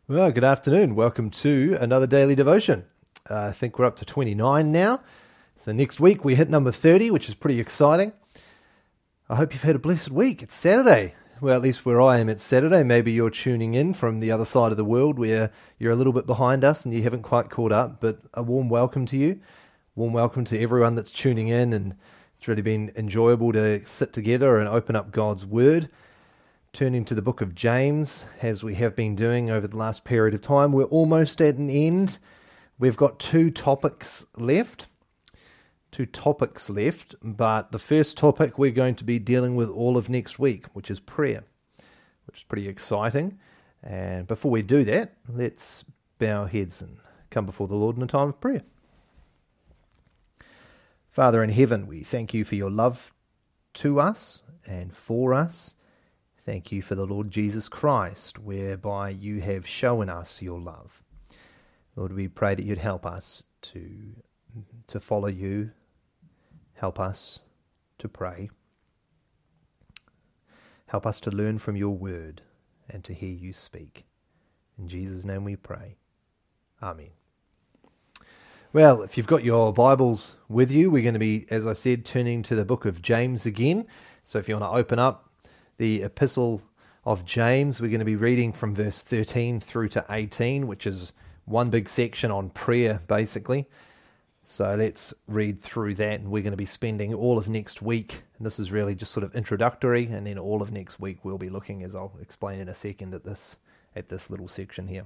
Well, good afternoon. Welcome to another daily devotion. I think we're up to 29 now. So next week we hit number 30, which is pretty exciting. I hope you've had a blessed week. It's Saturday. Well, at least where I am, it's Saturday. Maybe you're tuning in from the other side of the world where you're a little bit behind us and you haven't quite caught up. But a warm welcome to you. Warm welcome to everyone that's tuning in. And it's really been enjoyable to sit together and open up God's Word. Turning to the book of James, as we have been doing over the last period of time. We're almost at an end. We've got two topics left, but the first topic we're going to be dealing with all of next week, which is prayer, which is pretty exciting. And before we do that, let's bow our heads and come before the Lord in a time of prayer. Father in heaven, we thank you for your love to us and for us. Thank you for the Lord Jesus Christ, whereby you have shown us your love. Lord, we pray that you'd help us to follow you. Help us to pray. Help us to learn from your word and to hear you speak. In Jesus' name we pray. Amen. Well, if you've got your Bibles with you, we're going to be, as I said, turning to the book of James again. So if you want to open up the epistle of James, we're going to be reading from verse 13 through to 18, which is one big section on prayer, basically. So let's read through that, and we're going to be spending all of next week, and this is really just sort of introductory, and then all of next week we'll be looking, as I'll explain in a second, at this little section here.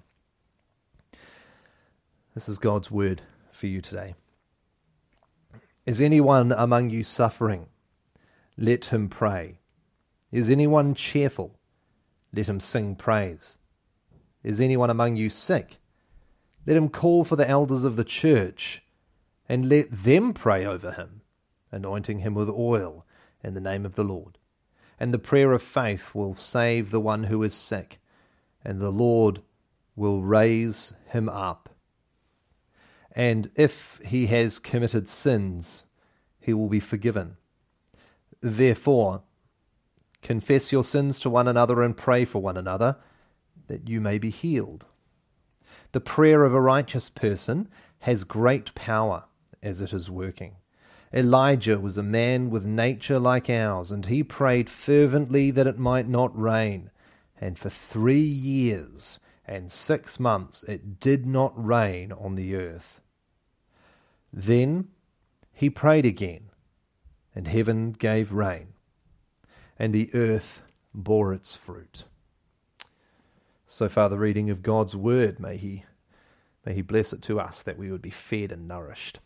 This is God's word for you today. Is anyone among you suffering? Let him pray. Is anyone cheerful? Let him sing praise. Is anyone among you sick? Let him call for the elders of the church, and let them pray over him, anointing him with oil in the name of the Lord. And the prayer of faith will save the one who is sick, and the Lord will raise him up. And if he has committed sins, he will be forgiven. Therefore, confess your sins to one another and pray for one another, that you may be healed. The prayer of a righteous person has great power as it is working. Elijah was a man with nature like ours, and he prayed fervently that it might not rain. And for 3 years and 6 months it did not rain on the earth. Then he prayed again, and heaven gave rain, and the earth bore its fruit. So far the reading of God's word, may he bless it to us that we would be fed and nourished.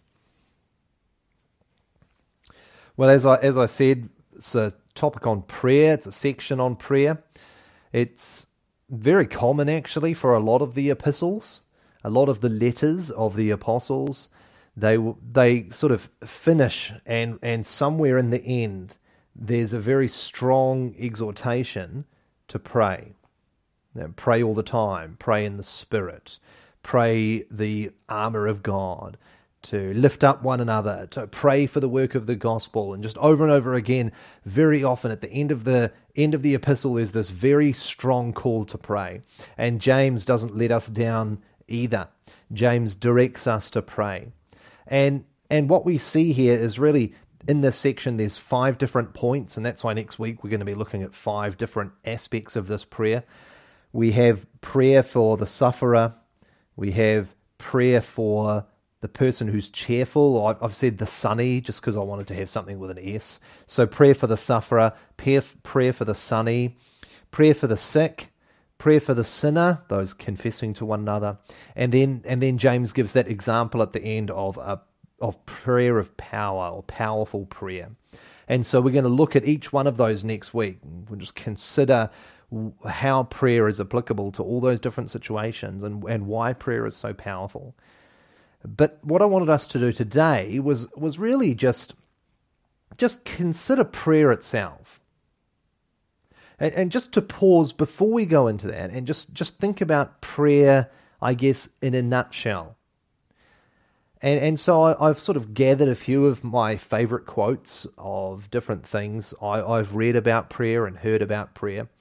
Well, as I said, it's a topic on prayer, it's a section on prayer. It's very common actually for a lot of the epistles, a lot of the letters of the apostles. They sort of finish and somewhere in the end there's a very strong exhortation to pray. Pray all the time, pray in the Spirit, pray the armor of God, to lift up one another, to pray for the work of the gospel, and just over and over again, very often at the end of the epistle is this very strong call to pray. And James doesn't let us down either. James directs us to pray. And what we see here is really, in this section, there's 5 different points, and that's why next week we're going to be looking at 5 different aspects of this prayer. We have prayer for the sufferer. We have prayer for the person who's cheerful. I've said the sunny just because I wanted to have something with an S. So prayer for the sufferer, prayer for the sunny, prayer for the sick, prayer for the sinner, those confessing to one another, and then James gives that example at the end of prayer of power, or powerful prayer. And so we're going to look at each one of those next week. We'll just consider how prayer is applicable to all those different situations and why prayer is so powerful. But what I wanted us to do today was really just consider prayer itself. And just to pause before we go into that and just think about prayer, I guess, in a nutshell. And so I've sort of gathered a few of my favorite quotes of different things I've read about prayer and heard about prayer.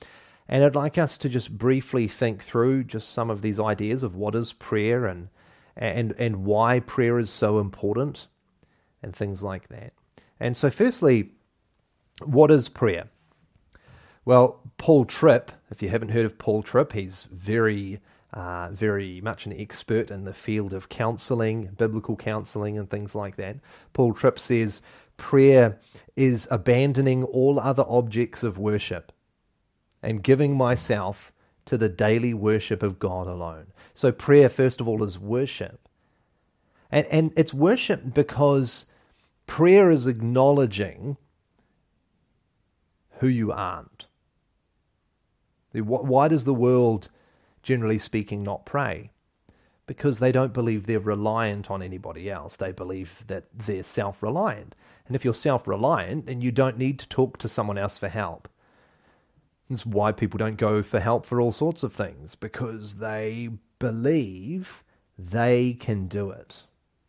And I'd like us to just briefly think through just some of these ideas of what is prayer and why prayer is so important and things like that. And so firstly, what is prayer? Well, Paul Tripp, if you haven't heard of Paul Tripp, he's very much an expert in the field of counseling, biblical counseling and things like that. Paul Tripp says prayer is abandoning all other objects of worship and giving myself to the daily worship of God alone. So prayer, first of all, is worship. And it's worship because prayer is acknowledging who you aren't. Why does the world, generally speaking, not pray? Because they don't believe they're reliant on anybody else. They believe that they're self-reliant. And if you're self-reliant, then you don't need to talk to someone else for help. That's why people don't go for help for all sorts of things, because they believe they can do it.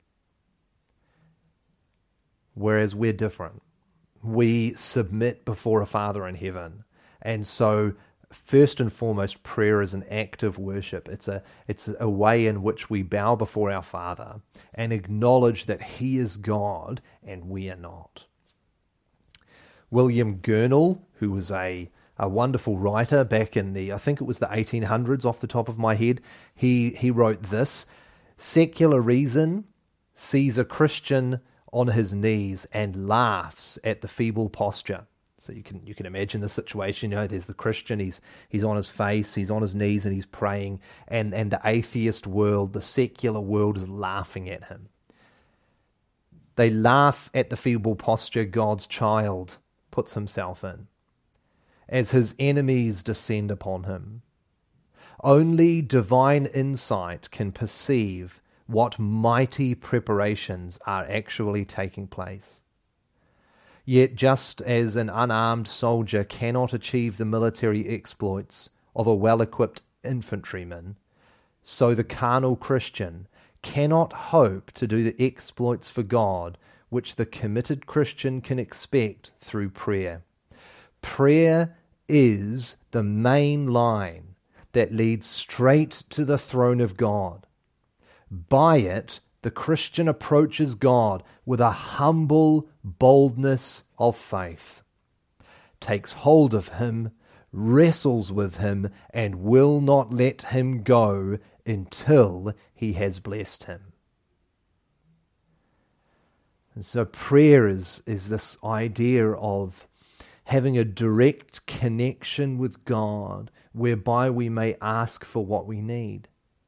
Whereas we're different. We submit before a Father in heaven. And so, first and foremost, prayer is an act of worship. It's a way in which we bow before our Father and acknowledge that He is God and we are not. William Gurnall, who was a wonderful writer back in I think it was the 1800s off the top of my head, he wrote this: "Secular reason sees a Christian on his knees and laughs at the feeble posture." So you can imagine the situation. There's the Christian, he's on his face, he's on his knees and he's praying, and the atheist world, the secular world, is laughing at him. They laugh at the feeble posture God's child puts himself in as his enemies descend upon him. Only divine insight can perceive what mighty preparations are actually taking place. Yet just as an unarmed soldier cannot achieve the military exploits of a well-equipped infantryman, so the carnal Christian cannot hope to do the exploits for God which the committed Christian can expect through prayer. Prayer is the main line that leads straight to the throne of God. By it, the Christian approaches God with a humble boldness of faith, takes hold of Him, wrestles with Him, and will not let Him go until He has blessed him. And so prayer is this idea of having a direct connection with God, whereby we may ask for what we need.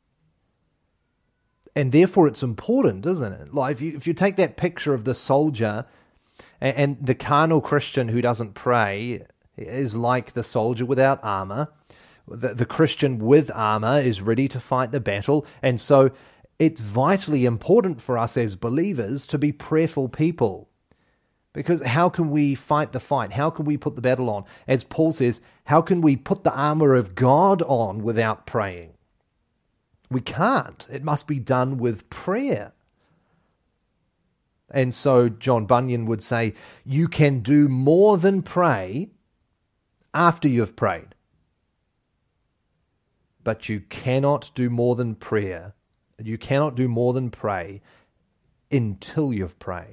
And therefore it's important, isn't it? Like if you take that picture of the soldier and the carnal Christian who doesn't pray is like the soldier without armor. The Christian with armor is ready to fight the battle. And so it's vitally important for us as believers to be prayerful people. Because how can we fight the fight? How can we put the battle on? As Paul says, how can we put the armor of God on without praying? We can't. It must be done with prayer. And so John Bunyan would say, you can do more than pray after you've prayed. But you cannot do more than prayer. You cannot do more than pray until you've prayed.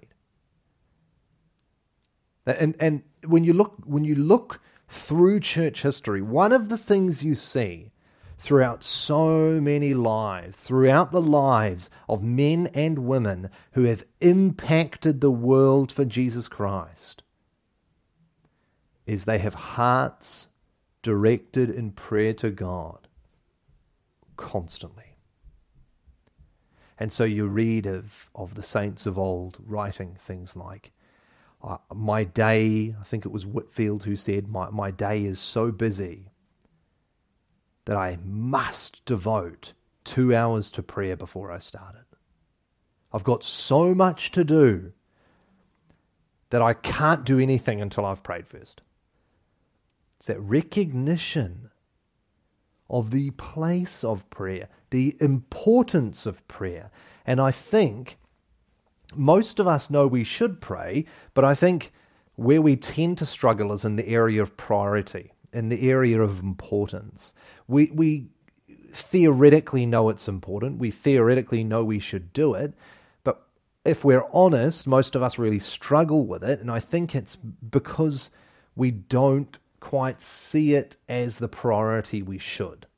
And when you look through church history, one of the things you see throughout so many lives, throughout the lives of men and women who have impacted the world for Jesus Christ, is they have hearts directed in prayer to God constantly. And so you read of the saints of old writing things like, my day, I think it was Whitfield who said, my day is so busy that I must devote 2 hours to prayer before I start it. I've got so much to do that I can't do anything until I've prayed first. It's that recognition of the place of prayer, the importance of prayer. And I think most of us know we should pray, but I think where we tend to struggle is in the area of priority. in the area of importance. We theoretically know it's important. We theoretically know we should do it. But if we're honest, most of us really struggle with it. And I think it's because we don't quite see it as the priority we should.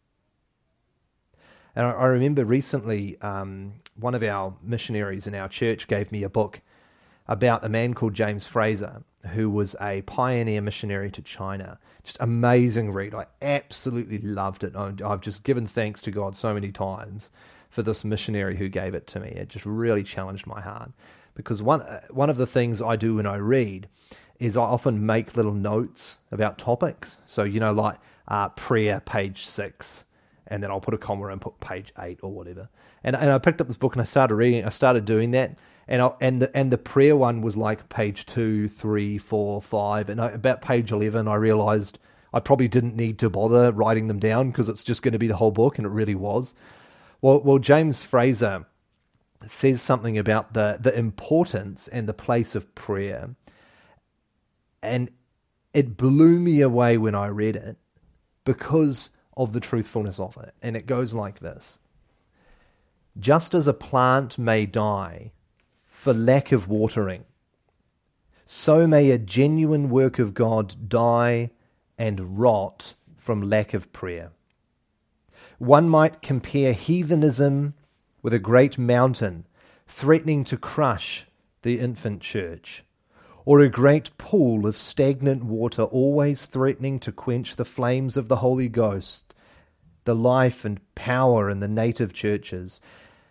And I remember recently, one of our missionaries in our church gave me a book about a man called James Fraser, who was a pioneer missionary to China. Just amazing read. I absolutely loved it. I've just given thanks to God so many times for this missionary who gave it to me. It just really challenged my heart. Because one of the things I do when I read is I often make little notes about topics. So, like prayer, page 6, and then I'll put a comma and put page 8 or whatever. And I picked up this book and I started reading it. I started doing that. And the prayer one was like page 2, 3, 4, 5. And about page 11, I realized I probably didn't need to bother writing them down because it's just going to be the whole book, and it really was. Well, James Fraser says something about the importance and the place of prayer. And it blew me away when I read it because of the truthfulness of it. And it goes like this. Just as a plant may die for lack of watering, so may a genuine work of God die and rot from lack of prayer. One might compare heathenism with a great mountain threatening to crush the infant church, or a great pool of stagnant water always threatening to quench the flames of the Holy Ghost, the life and power in the native churches,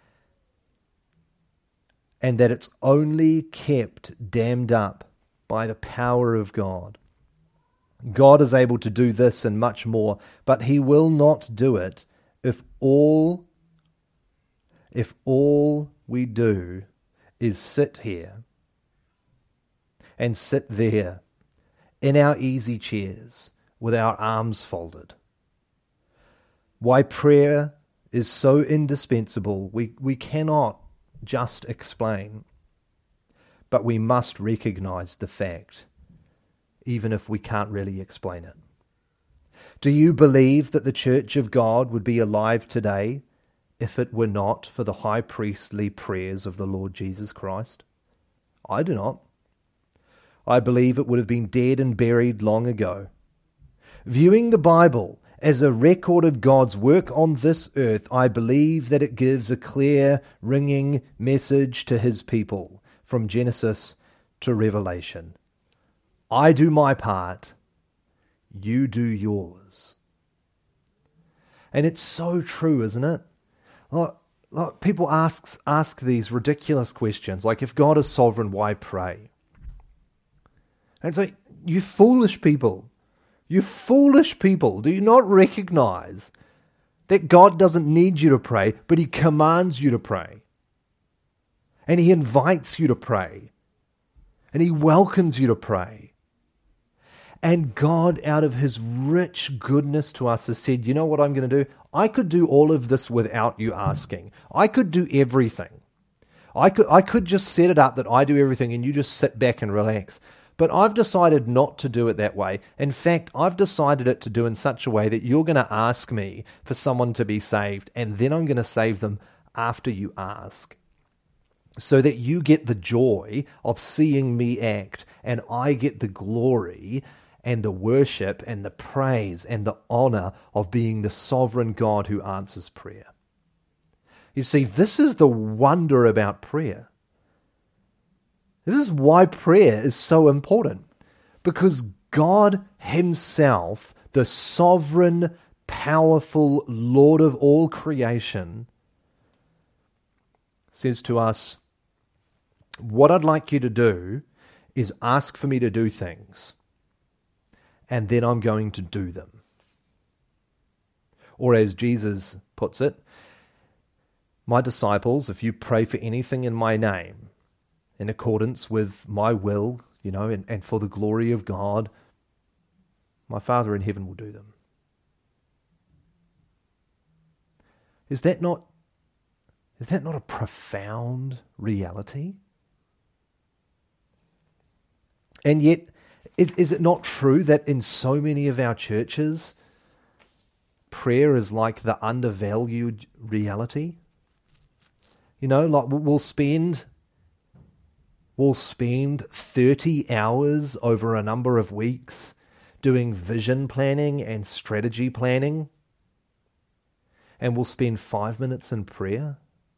and that it's only kept dammed up by the power of God. God is able to do this and much more, but he will not do it if all we do is sit here and sit there in our easy chairs with our arms folded. Why prayer is so indispensable, we cannot just explain, but we must recognize the fact, even if we can't really explain it. Do you believe that the Church of God would be alive today if it were not for the high priestly prayers of the Lord Jesus Christ? I do not. I believe it would have been dead and buried long ago. Viewing the Bible as a record of God's work on this earth, I believe that it gives a clear, ringing message to his people from Genesis to Revelation. I do my part, you do yours. And it's so true, isn't it? Like people ask these ridiculous questions, like if God is sovereign, why pray? And it's like, you foolish people, do you not recognize that God doesn't need you to pray, but he commands you to pray? And he invites you to pray. And he welcomes you to pray. And God, out of his rich goodness to us, has said, you know what I'm going to do? I could do all of this without you asking. I could do everything. I could just set it up that I do everything and you just sit back and relax. But I've decided not to do it that way. In fact, I've decided it to do in such a way that you're going to ask me for someone to be saved, and then I'm going to save them after you ask, so that you get the joy of seeing me act, and I get the glory and the worship and the praise and the honor of being the sovereign God who answers prayer. You see, this is the wonder about prayer. This is why prayer is so important, because God himself, the sovereign, powerful Lord of all creation, says to us, what I'd like you to do is ask for me to do things, and then I'm going to do them. Or as Jesus puts it, my disciples, if you pray for anything in my name, in accordance with my will, and for the glory of God, my Father in heaven will do them. Is that not a profound reality? And yet, Is it not true that in so many of our churches, prayer is like the undervalued reality? Like we'll spend 30 hours over a number of weeks doing vision planning and strategy planning, and we'll spend 5 minutes in prayer.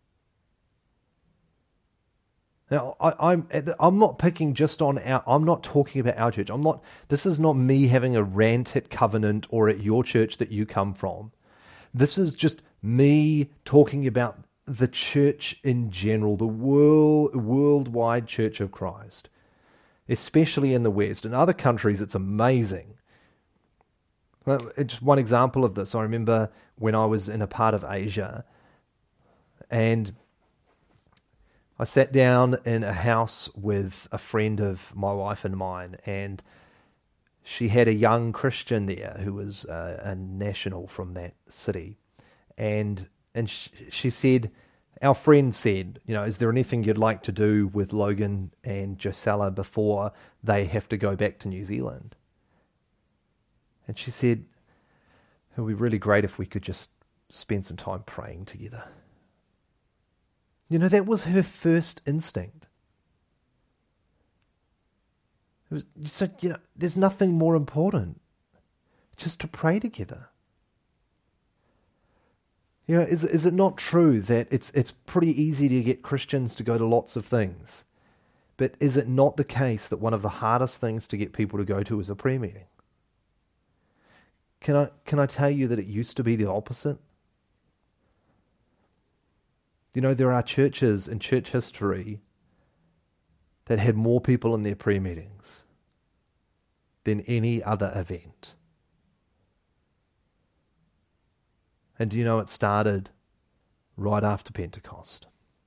Now, I'm not picking just on I'm not talking about our church. This is not me having a rant at Covenant or at your church that you come from. This is just me talking about the church in general, the worldwide Church of Christ, especially in the West. In other countries, it's amazing. Well, it's one example of this. I remember when I was in a part of Asia, and I sat down in a house with a friend of my wife and mine, and she had a young Christian there who was a national from that city. And she said, our friend said, is there anything you'd like to do with Logan and Josella before they have to go back to New Zealand? And she said, it would be really great if we could just spend some time praying together. That was her first instinct. There's nothing more important, just to pray together. Is it not true that it's pretty easy to get Christians to go to lots of things? But is it not the case that one of the hardest things to get people to go to is a prayer meeting? Can I tell you that it used to be the opposite? There are churches in church history that had more people in their prayer meetings than any other event. And do you know it started right after Pentecost?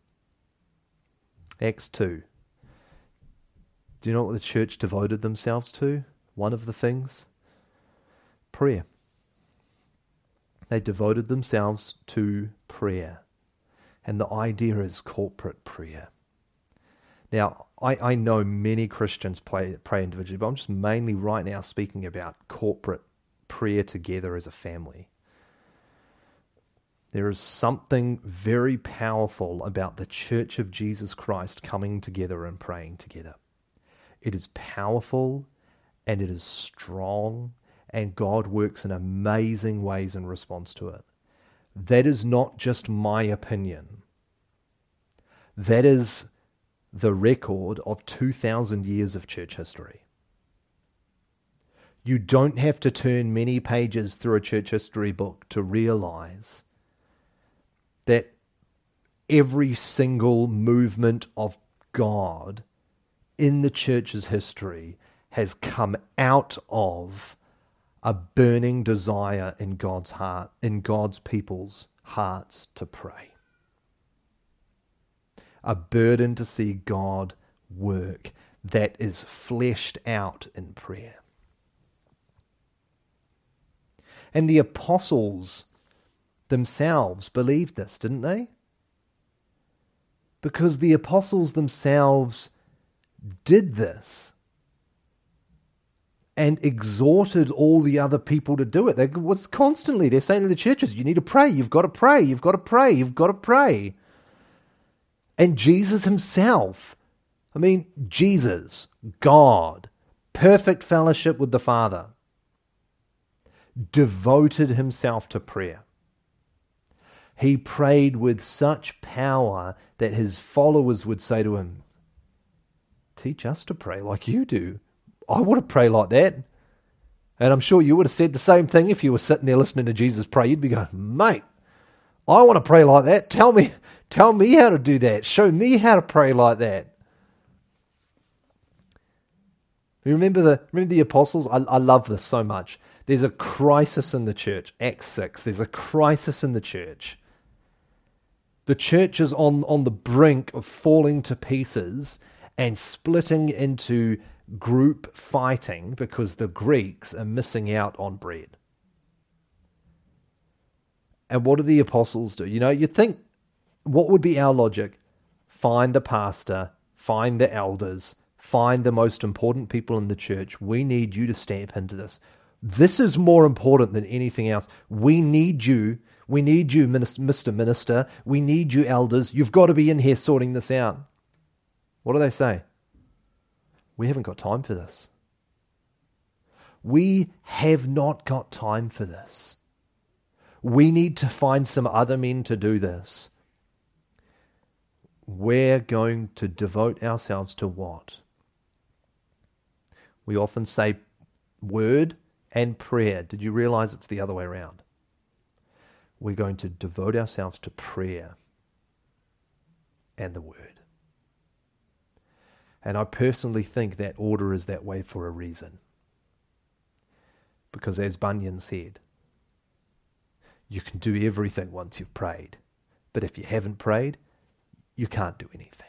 Acts 2. Do you know what the church devoted themselves to? One of the things? Prayer. They devoted themselves to prayer. And the idea is corporate prayer. Now, I know many Christians pray individually, but I'm just mainly right now speaking about corporate prayer together as a family. There is something very powerful about the Church of Jesus Christ coming together and praying together. It is powerful and it is strong, and God works in amazing ways in response to it. That is not just my opinion. That is the record of 2,000 years of church history. You don't have to turn many pages through a church history book to realize that every single movement of God in the church's history has come out of a burning desire in God's heart, in God's people's hearts to pray. A burden to see God work that is fleshed out in prayer. And the apostles themselves believed this, didn't they? Because the apostles themselves did this and exhorted all the other people to do it. They're saying to the churches, you need to pray, you've got to pray, you've got to pray, you've got to pray. And Jesus himself, Jesus, God, perfect fellowship with the Father, devoted himself to prayer. He prayed with such power that his followers would say to him, teach us to pray like you do. I want to pray like that. And I'm sure you would have said the same thing if you were sitting there listening to Jesus pray. You'd be going, mate, I want to pray like that. Tell me how to do that. Show me how to pray like that. You remember the apostles? I love this so much. There's a crisis in the church. Acts 6. There's a crisis in the church. The church is on the brink of falling to pieces and splitting into group fighting because the Greeks are missing out on bread. And what do the apostles do? You'd think, what would be our logic? Find the pastor, find the elders, find the most important people in the church. We need you to step into this. This is more important than anything else. We need you. We need you, Mr. Minister. We need you, elders. You've got to be in here sorting this out. What do they say? We haven't got time for this. We have not got time for this. We need to find some other men to do this. We're going to devote ourselves to what? We often say word and prayer. Did you realize it's the other way around? We're going to devote ourselves to prayer and the word. And I personally think that order is that way for a reason. Because as Bunyan said, you can do everything once you've prayed. But if you haven't prayed, you can't do anything.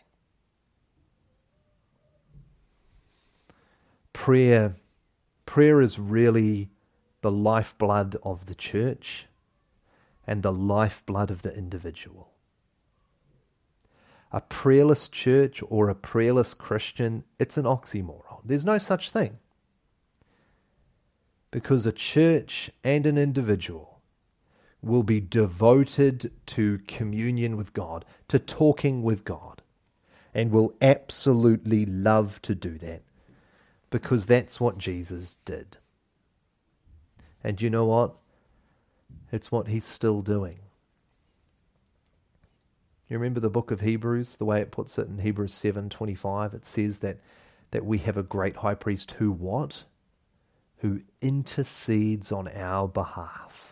Prayer is really the lifeblood of the church and the lifeblood of the individual. A prayerless church or a prayerless Christian, it's an oxymoron. There's no such thing. Because a church and an individual will be devoted to communion with God, to talking with God, and will absolutely love to do that because that's what Jesus did. And you know what? It's what he's still doing. You remember the book of Hebrews, the way it puts it in Hebrews 7:25? It says that we have a great high priest who what? Who intercedes on our behalf.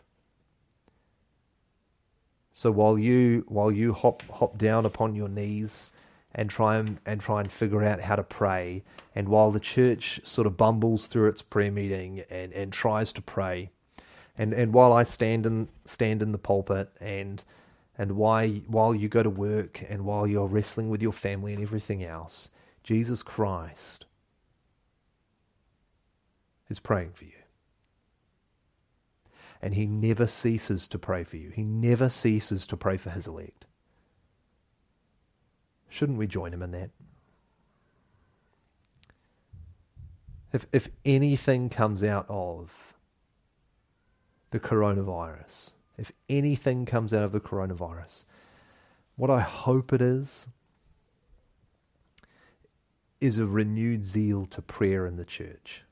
So while you hop down upon your knees and try and figure out how to pray, and while the church sort of bumbles through its prayer meeting and tries to pray, and while I stand in the pulpit and while you go to work and while you're wrestling with your family and everything else, Jesus Christ is praying for you. And he never ceases to pray for you. He never ceases to pray for his elect. Shouldn't we join him in that? If anything comes out of the coronavirus, what I hope it is a renewed zeal to prayer in the church.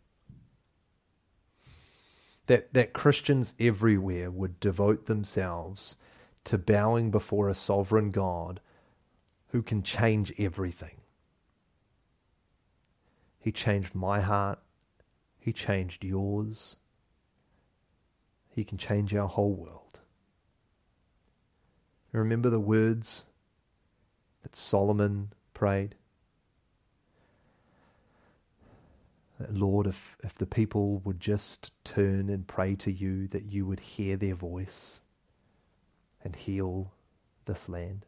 That Christians everywhere would devote themselves to bowing before a sovereign God who can change everything. He changed my heart. He changed yours. He can change our whole world. Remember the words that Solomon prayed? Lord, if the people would just turn and pray to you, that you would hear their voice and heal this land.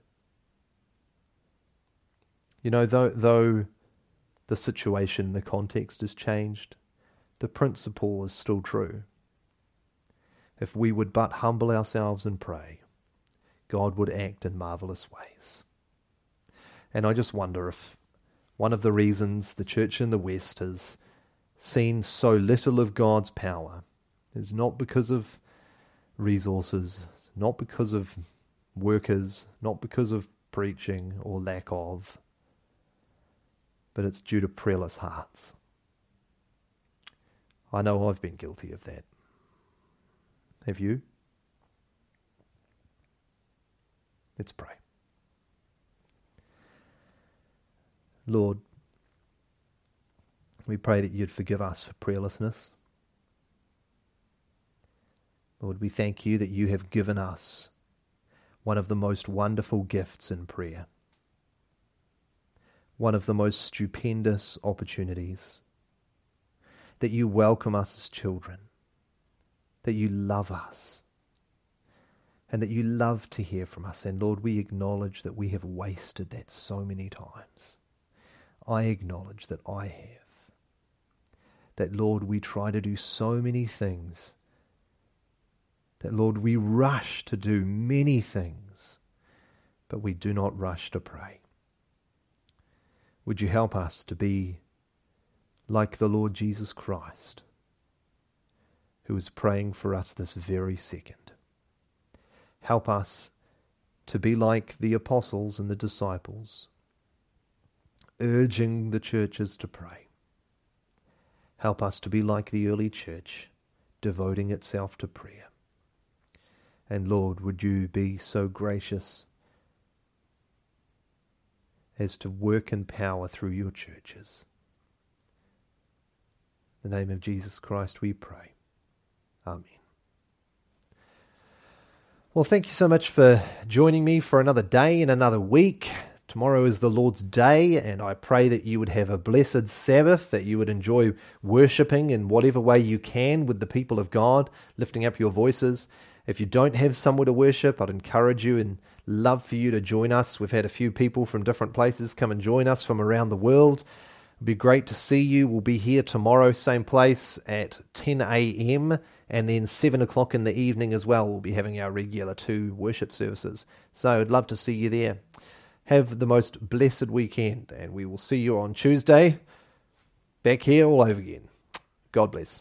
You know, though the situation, the context has changed, the principle is still true. If we would but humble ourselves and pray, God would act in marvelous ways. And I just wonder if one of the reasons the church in the West has seen so little of God's power is not because of resources, not because of workers, not because of preaching or lack of, but it's due to prayerless hearts. I know I've been guilty of that. Have you? Let's pray. Lord, we pray that you'd forgive us for prayerlessness. Lord, we thank you that you have given us one of the most wonderful gifts in prayer, one of the most stupendous opportunities, that you welcome us as children, that you love us, and that you love to hear from us. And Lord, we acknowledge that we have wasted that so many times. I acknowledge that I have. That, Lord, we try to do so many things. That, Lord, we rush to do many things, but we do not rush to pray. Would you help us to be like the Lord Jesus Christ, who is praying for us this very second. Help us to be like the apostles and the disciples, urging the churches to pray. Help us to be like the early church, devoting itself to prayer. And Lord, would you be so gracious as to work in power through your churches. In the name of Jesus Christ we pray. Amen. Well, thank you so much for joining me for another day and another week. Tomorrow is the Lord's Day, and I pray that you would have a blessed Sabbath, that you would enjoy worshipping in whatever way you can with the people of God, lifting up your voices. If you don't have somewhere to worship, I'd encourage you and love for you to join us. We've had a few people from different places come and join us from around the world. It'd be great to see you. We'll be here tomorrow, same place at 10 a.m. and then 7 o'clock in the evening as well. We'll be having our regular 2 worship services. So I'd love to see you there. Have the most blessed weekend, and we will see you on Tuesday back here all over again. God bless.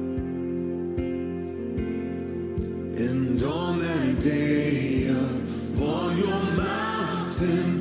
And on that day mountain